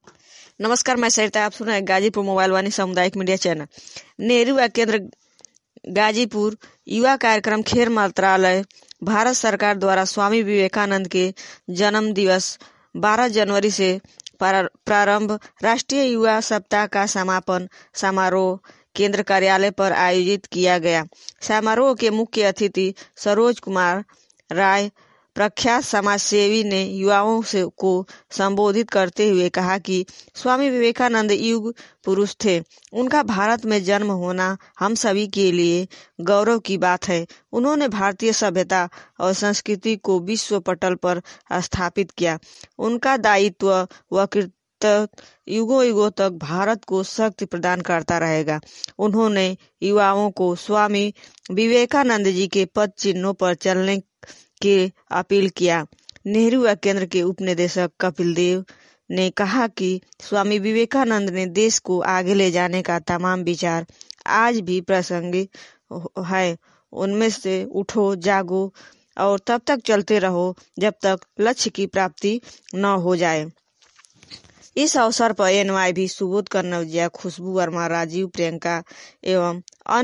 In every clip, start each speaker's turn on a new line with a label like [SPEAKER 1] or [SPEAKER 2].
[SPEAKER 1] नमस्कार, मैं सरिता। आप सुन रहे हैं गाजीपुर मोबाइल वाणी सामुदायिक मीडिया चैनल। नेहरू युवा केंद्र गाजीपुर युवा कार्यक्रम खेल मंत्रालय भारत सरकार द्वारा स्वामी विवेकानंद के जन्म दिवस 12 जनवरी से प्रारंभ राष्ट्रीय युवा सप्ताह का समापन समारोह केंद्र कार्यालय पर आयोजित किया गया। समारोह के मुख्य अतिथि सरोज कुमार राय प्रख्यात समाजसेवी ने युवाओं को संबोधित करते हुए कहा कि स्वामी विवेकानंद युग पुरुष थे। उनका भारत में जन्म होना हम सभी के लिए गौरव की बात है। उन्होंने भारतीय सभ्यता और संस्कृति को विश्व पटल पर स्थापित किया। उनका दायित्व व कृतित्व युगों युगों तक भारत को शक्ति प्रदान करता रहेगा। उन्होंने युवाओं को स्वामी विवेकानंद जी के पद चिन्हों पर चलने की अपील किया। नेहरू युवा केंद्र के उपनिदेशक कपिल देव ने कहा कि स्वामी विवेकानंद ने देश को आगे ले जाने का तमाम विचार आज भी प्रासंगिक है। उनमें से उठो, जागो और तब तक चलते रहो जब तक लक्ष्य की प्राप्ति न हो जाए। इस अवसर पर एनवाईवी सुबोध कन्नौजिया, खुशबू वर्मा, राजीव, प्रियंका एवं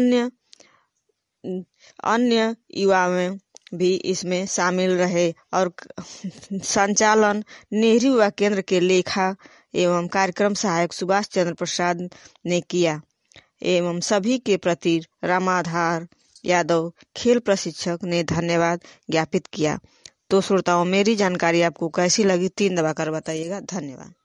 [SPEAKER 1] अन्य युवाओं भी इसमें शामिल रहे और संचालन नेहरू युवा केंद्र के लेखा एवं कार्यक्रम सहायक सुभाष चंद्र प्रसाद ने किया एवं सभी के प्रति रामाधार यादव खेल प्रशिक्षक ने धन्यवाद ज्ञापित किया। तो श्रोताओं, मेरी जानकारी आपको कैसी लगी 3 दबाकर बताइएगा। धन्यवाद।